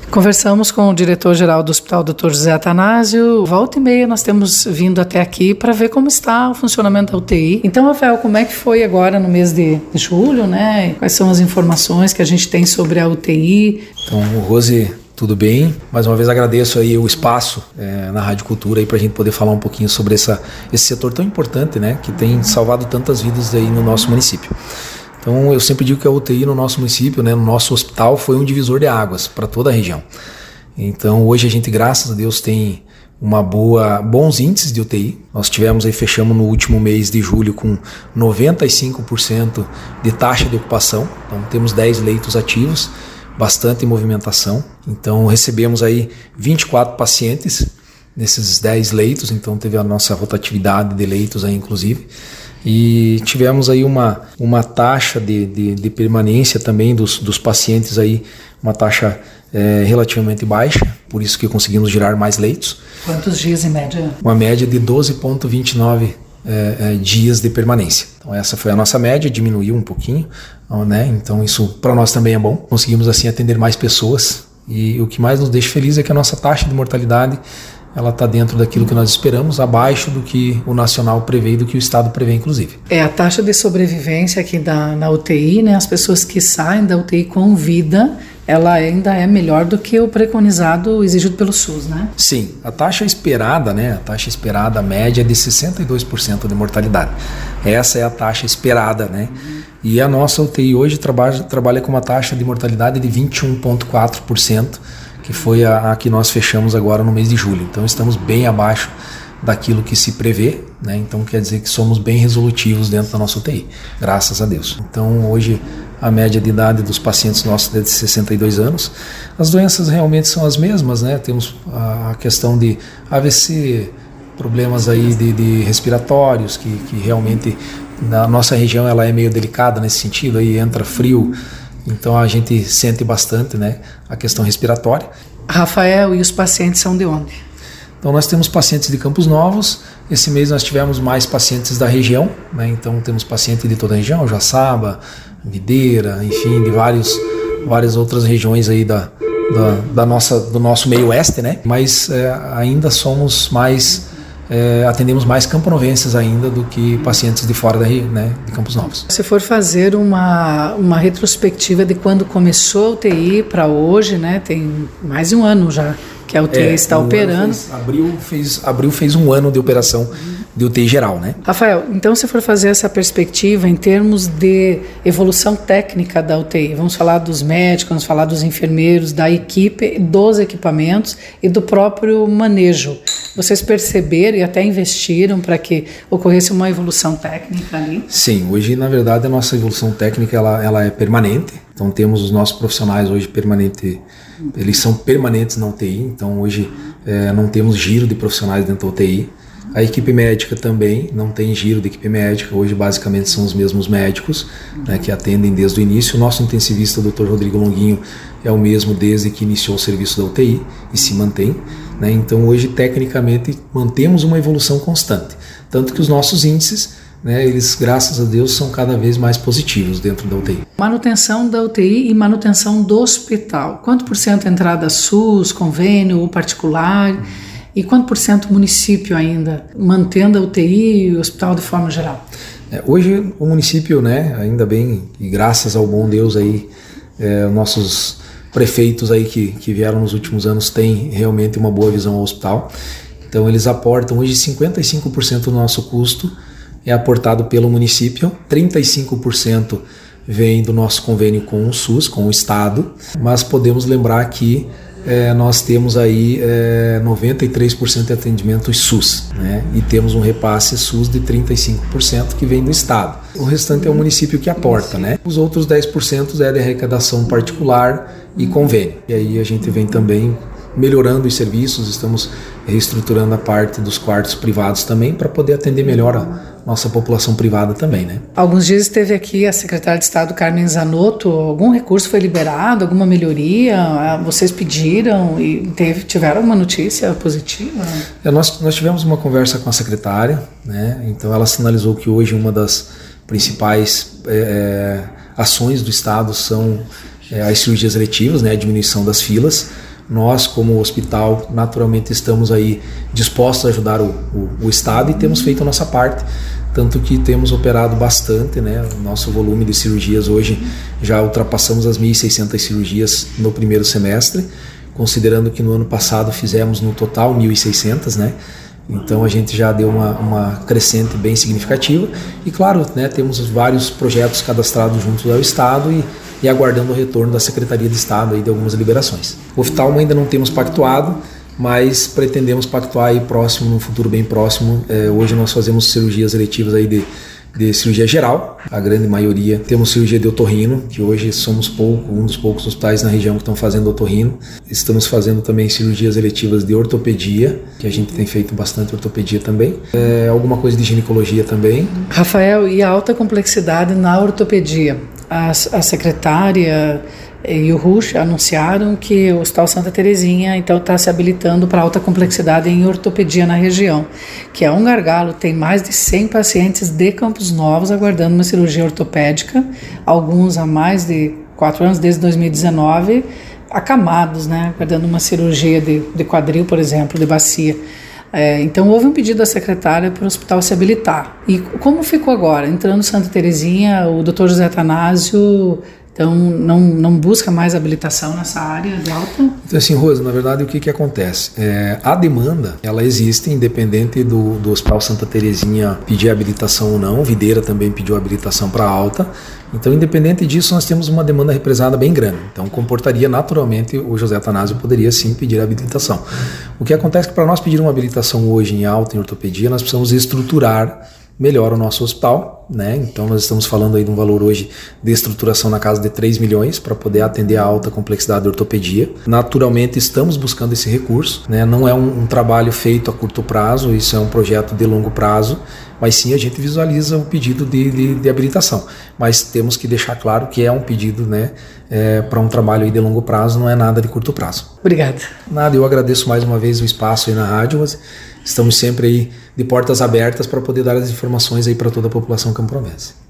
Conversamos com o diretor-geral do Hospital Dr. José Atanásio. Volta e meia nós temos vindo até aqui para ver como está o funcionamento da UTI. Então, Rafael, como é que foi agora no mês de julho, né? Quais são as informações que a gente tem sobre a UTI? Então, Rose, tudo bem? Mais uma vez agradeço aí o espaço na Rádio Cultura para a gente poder falar um pouquinho sobre esse setor tão importante, né? Que tem salvado tantas vidas aí no nosso município. Então, eu sempre digo que a UTI no nosso município, né, no nosso hospital, foi um divisor de águas para toda a região. Então, hoje a gente, graças a Deus, tem bons índices de UTI. Nós fechamos no último mês de julho com 95% de taxa de ocupação. Então, temos 10 leitos ativos, bastante movimentação. Então, recebemos aí 24 pacientes nesses 10 leitos, então teve a nossa rotatividade de leitos aí, inclusive. E tivemos aí uma taxa de permanência também dos pacientes aí, uma taxa relativamente baixa, por isso que conseguimos gerar mais leitos. Quantos dias em média? Uma média de 12,29 dias de permanência. Então essa foi a nossa média, diminuiu um pouquinho, né? Então isso para nós também é bom. Conseguimos assim atender mais pessoas e o que mais nos deixa feliz é que a nossa taxa de mortalidade ela está dentro daquilo que nós esperamos, abaixo do que o nacional prevê e do que o estado prevê, inclusive. A taxa de sobrevivência aqui na UTI, né, as pessoas que saem da UTI com vida, ela ainda é melhor do que o preconizado exigido pelo SUS, né? Sim, a taxa esperada, né, a média é de 62% de mortalidade. Essa é a taxa esperada, né? E a nossa UTI hoje trabalha com uma taxa de mortalidade de 21,4%, que foi a que nós fechamos agora no mês de julho. Então estamos bem abaixo daquilo que se prevê, né? Então quer dizer que somos bem resolutivos dentro da nossa UTI, graças a Deus. Então hoje a média de idade dos pacientes nossos é de 62 anos. As doenças realmente são as mesmas, né? Temos a questão de AVC, problemas aí de respiratórios, que realmente na nossa região ela é meio delicada nesse sentido, aí entra frio. Então a gente sente bastante, né, a questão respiratória. Rafael, e os pacientes são de onde? Então nós temos pacientes de Campos Novos. Esse mês nós tivemos mais pacientes da região, né? Então temos pacientes de toda a região, Joaçaba, Videira, enfim, de várias outras regiões aí do nosso meio oeste, né? Mas ainda somos mais atendemos mais camponovenses ainda do que pacientes de fora né, de Campos Novos. Se for fazer uma retrospectiva de quando começou a UTI para hoje, né, tem mais de um ano já que a UTI está operando. Abril fez um ano de operação de UTI geral, né? Rafael, então se for fazer essa perspectiva em termos de evolução técnica da UTI, vamos falar dos médicos, vamos falar dos enfermeiros, da equipe, dos equipamentos e do próprio manejo. Vocês perceberam e até investiram para que ocorresse uma evolução técnica ali? Sim, hoje na verdade a nossa evolução técnica ela é permanente. Então temos os nossos profissionais hoje eles são permanentes na UTI, então hoje não temos giro de profissionais dentro da UTI. A equipe médica também não tem giro de equipe médica, hoje basicamente são os mesmos médicos, né, que atendem desde o início. O nosso intensivista, Dr. Rodrigo Longuinho, é o mesmo desde que iniciou o serviço da UTI e se mantém, né? Então hoje tecnicamente mantemos uma evolução constante, tanto que os nossos índices, né, eles graças a Deus são cada vez mais positivos dentro da UTI. Manutenção da UTI e manutenção do hospital, quanto por cento entrada SUS, convênio ou particular? E quanto por cento município ainda, mantendo a UTI e o hospital de forma geral? Hoje o município, né, ainda bem, e graças ao bom Deus aí, nossos prefeitos aí que vieram nos últimos anos têm realmente uma boa visão ao hospital. Então eles aportam hoje 55% do nosso custo é aportado pelo município, 35% vem do nosso convênio com o SUS, com o Estado, mas podemos lembrar que nós temos aí 93% de atendimento SUS, né? E temos um repasse SUS de 35% que vem do Estado. O restante é o município que aporta, né? Os outros 10% é de arrecadação particular e convênio. E aí a gente vem também melhorando os serviços, estamos reestruturando a parte dos quartos privados também para poder atender melhor a nossa população privada também, né? Alguns dias esteve aqui a secretária de Estado, Carmen Zanotto. Algum recurso foi liberado? Alguma melhoria? Vocês pediram e tiveram uma notícia positiva? Nós tivemos uma conversa com a secretária, né? Então ela sinalizou que hoje uma das principais ações do Estado são as cirurgias eletivas, né? A diminuição das filas. nós como hospital naturalmente estamos aí dispostos a ajudar o Estado e temos feito a nossa parte, tanto que temos operado bastante, né? O nosso volume de cirurgias hoje já ultrapassamos as 1.600 cirurgias no primeiro semestre, considerando que no ano passado fizemos no total 1.600, né? Então a gente já deu uma crescente bem significativa e claro, né, temos vários projetos cadastrados junto ao Estado e aguardando o retorno da Secretaria de Estado aí de algumas liberações. O oftalmo ainda não temos pactuado, mas pretendemos pactuar aí próximo, no futuro bem próximo. Hoje nós fazemos cirurgias eletivas aí de cirurgia geral, a grande maioria. Temos cirurgia de otorrino, que hoje somos um dos poucos hospitais na região que estão fazendo otorrino. Estamos fazendo também cirurgias eletivas de ortopedia, que a gente tem feito bastante ortopedia também. Alguma coisa de ginecologia também. Rafael, e a alta complexidade na ortopedia? A secretária e o Rush anunciaram que o Hospital Santa Terezinha então está se habilitando para alta complexidade em ortopedia na região, que é um gargalo. Tem mais de 100 pacientes de Campos Novos aguardando uma cirurgia ortopédica, alguns há mais de 4 anos, desde 2019, acamados, né, aguardando uma cirurgia de quadril, por exemplo, de bacia. Então houve um pedido da secretária para o hospital se habilitar. E como ficou agora? Entrando Santa Terezinha, o Dr. José Atanásio então não busca mais habilitação nessa área de alta? Então assim, Rosa, na verdade o que acontece? A demanda, ela existe independente do Hospital Santa Terezinha pedir habilitação ou não. Videira também pediu habilitação para alta. Então, independente disso, nós temos uma demanda represada bem grande. Então, comportaria naturalmente, o José Atanásio poderia sim pedir a habilitação. O que acontece é que para nós pedir uma habilitação hoje em alta, em ortopedia, nós precisamos estruturar melhor o nosso hospital, né? Então nós estamos falando aí de um valor hoje de estruturação na casa de 3 milhões para poder atender a alta complexidade de ortopedia. Naturalmente estamos buscando esse recurso, né? Não é um trabalho feito a curto prazo, isso é um projeto de longo prazo, mas sim a gente visualiza o pedido de habilitação. Mas temos que deixar claro que é um pedido, né, para um trabalho aí de longo prazo, não é nada de curto prazo. Obrigada. Nada, eu agradeço mais uma vez o espaço aí na rádio, mas estamos sempre aí de portas abertas para poder dar as informações aí para toda a população camponovense.